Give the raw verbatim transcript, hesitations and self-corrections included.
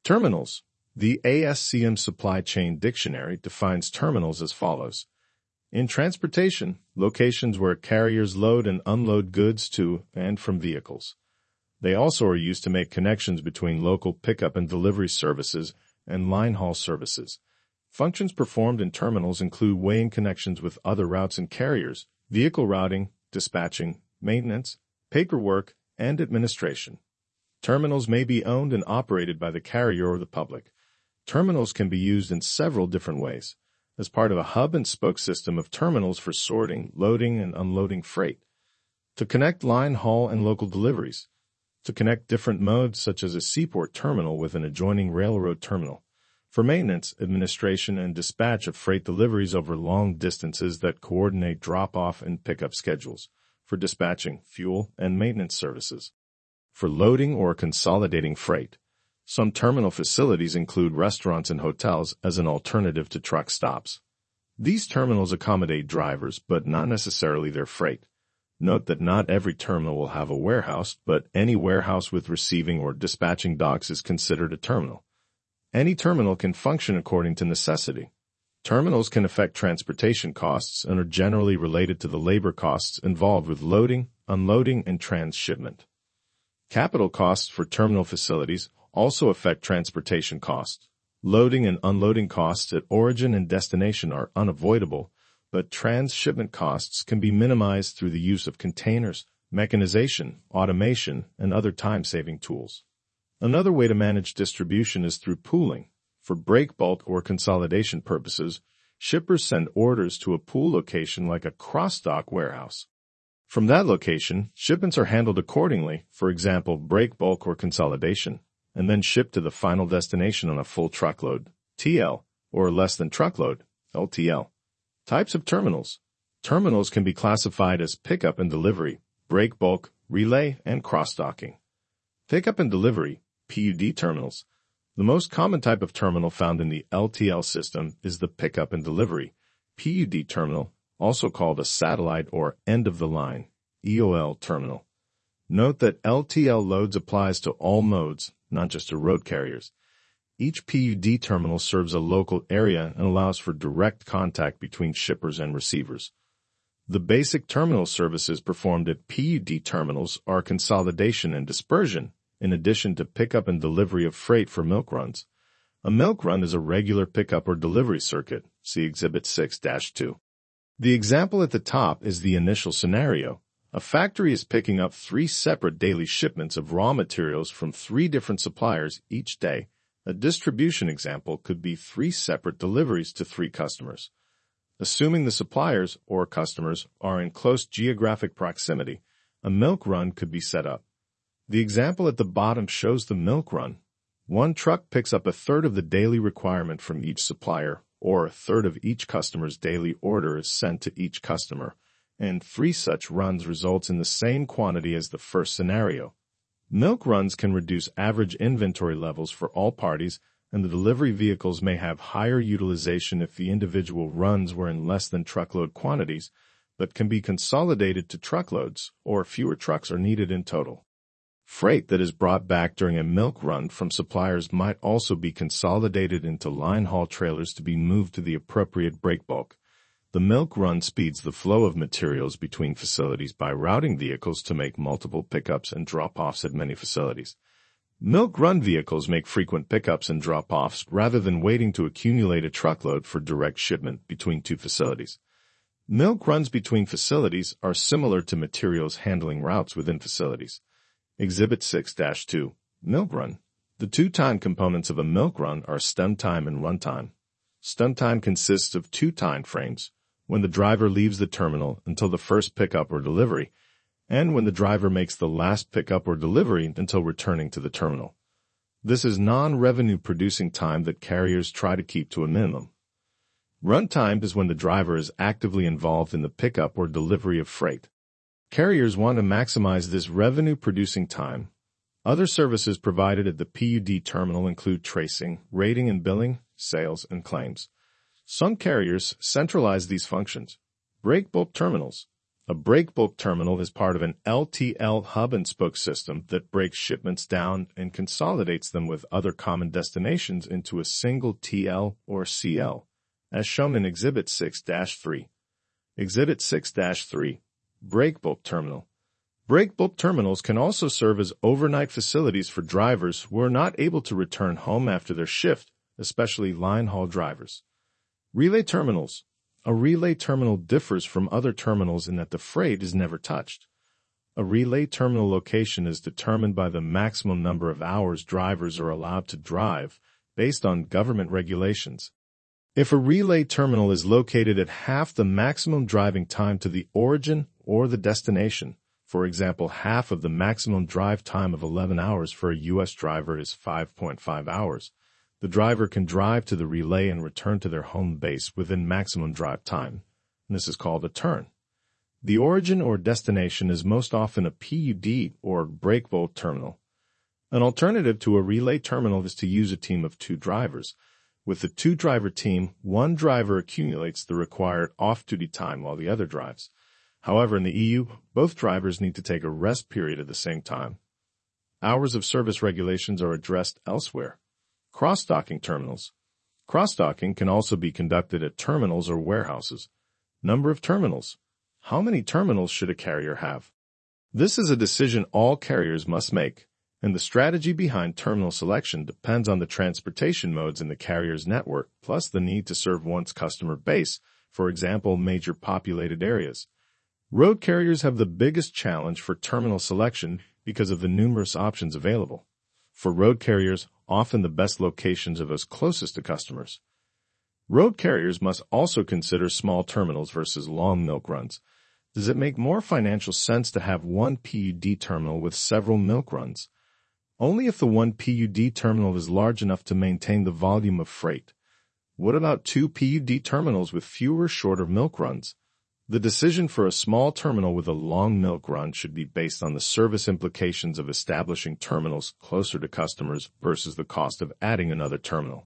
Terminals. The A S C M Supply Chain Dictionary defines terminals as follows. In transportation, locations where carriers load and unload goods to and from vehicles. They also are used to make connections between local pickup and delivery services and line haul services. Functions performed in terminals include weighing connections with other routes and carriers, vehicle routing, dispatching, maintenance, paperwork, and administration. Terminals may be owned and operated by the carrier or the public. Terminals can be used in several different ways, as part of a hub-and-spoke system of terminals for sorting, loading, and unloading freight, to connect line haul and local deliveries, to connect different modes such as a seaport terminal with an adjoining railroad terminal, for maintenance, administration, and dispatch of freight deliveries over long distances that coordinate drop-off and pickup schedules, for dispatching, fuel, and maintenance services, for loading or consolidating freight. Some terminal facilities include restaurants and hotels as an alternative to truck stops. These terminals accommodate drivers, but not necessarily their freight. Note that not every terminal will have a warehouse, but any warehouse with receiving or dispatching docks is considered a terminal. Any terminal can function according to necessity. Terminals can affect transportation costs and are generally related to the labor costs involved with loading, unloading, and transshipment. Capital costs for terminal facilities also affect transportation costs. Loading and unloading costs at origin and destination are unavoidable, but transshipment costs can be minimized through the use of containers, mechanization, automation, and other time-saving tools. Another way to manage distribution is through pooling. For break bulk or consolidation purposes, shippers send orders to a pool location like a cross-dock warehouse. From that location, shipments are handled accordingly, for example, break bulk or consolidation, and then shipped to the final destination on a full truckload, T L, or less than truckload, L T L. Types of terminals. Terminals can be classified as pickup and delivery, break bulk, relay, and cross-docking. Pickup and delivery, P U D terminals. The most common type of terminal found in the L T L system is the pickup and delivery, P U D terminal, also called a satellite or end-of-the-line, E O L terminal. Note that L T L loads applies to all modes, not just to road carriers. Each P U D terminal serves a local area and allows for direct contact between shippers and receivers. The basic terminal services performed at P U D terminals are consolidation and dispersion, in addition to pickup and delivery of freight for milk runs. A milk run is a regular pickup or delivery circuit. See Exhibit six dash two. The example at the top is the initial scenario. A factory is picking up three separate daily shipments of raw materials from three different suppliers each day. A distribution example could be three separate deliveries to three customers. Assuming the suppliers or customers are in close geographic proximity, a milk run could be set up. The example at the bottom shows the milk run. One truck picks up a third of the daily requirement from each supplier, or a third of each customer's daily order is sent to each customer, and three such runs results in the same quantity as the first scenario. Milk runs can reduce average inventory levels for all parties, and the delivery vehicles may have higher utilization if the individual runs were in less than truckload quantities, but can be consolidated to truckloads, or fewer trucks are needed in total. Freight that is brought back during a milk run from suppliers might also be consolidated into line haul trailers to be moved to the appropriate break bulk. The milk run speeds the flow of materials between facilities by routing vehicles to make multiple pickups and drop-offs at many facilities. Milk run vehicles make frequent pickups and drop-offs rather than waiting to accumulate a truckload for direct shipment between two facilities. Milk runs between facilities are similar to materials handling routes within facilities. Exhibit six dash two. Milk run. The two time components of a milk run are stem time and run time. Stem time consists of two time frames, when the driver leaves the terminal until the first pickup or delivery, and when the driver makes the last pickup or delivery until returning to the terminal. This is non-revenue producing time that carriers try to keep to a minimum. Run time is when the driver is actively involved in the pickup or delivery of freight. Carriers want to maximize this revenue-producing time. Other services provided at the P U D terminal include tracing, rating and billing, sales, and claims. Some carriers centralize these functions. Break bulk terminals. A break bulk terminal is part of an L T L hub-and-spoke system that breaks shipments down and consolidates them with other common destinations into a single T L or C L, as shown in Exhibit six dash three. Exhibit six dash three. Break bulk terminal. Break bulk terminals can also serve as overnight facilities for drivers who are not able to return home after their shift, especially line haul drivers. Relay terminals. A relay terminal differs from other terminals in that the freight is never touched. A relay terminal location is determined by the maximum number of hours drivers are allowed to drive based on government regulations. If a relay terminal is located at half the maximum driving time to the origin or the destination, for example, half of the maximum drive time of eleven hours for a U S driver is five point five hours, the driver can drive to the relay and return to their home base within maximum drive time. This is called a turn. The origin or destination is most often a P U D or break bulk terminal. An alternative to a relay terminal is to use a team of two drivers. With the two-driver team, one driver accumulates the required off-duty time while the other drives. However, in the E U, both drivers need to take a rest period at the same time. Hours of service regulations are addressed elsewhere. Cross-docking terminals. Cross-docking can also be conducted at terminals or warehouses. Number of terminals. How many terminals should a carrier have? This is a decision all carriers must make, and the strategy behind terminal selection depends on the transportation modes in the carrier's network, plus the need to serve one's customer base, for example, major populated areas. Road carriers have the biggest challenge for terminal selection because of the numerous options available. For road carriers, often the best locations are those closest to customers. Road carriers must also consider small terminals versus long milk runs. Does it make more financial sense to have one P U D terminal with several milk runs? Only if the one P U D terminal is large enough to maintain the volume of freight. What about two P U D terminals with fewer, shorter milk runs? The decision for a small terminal with a long milk run should be based on the service implications of establishing terminals closer to customers versus the cost of adding another terminal.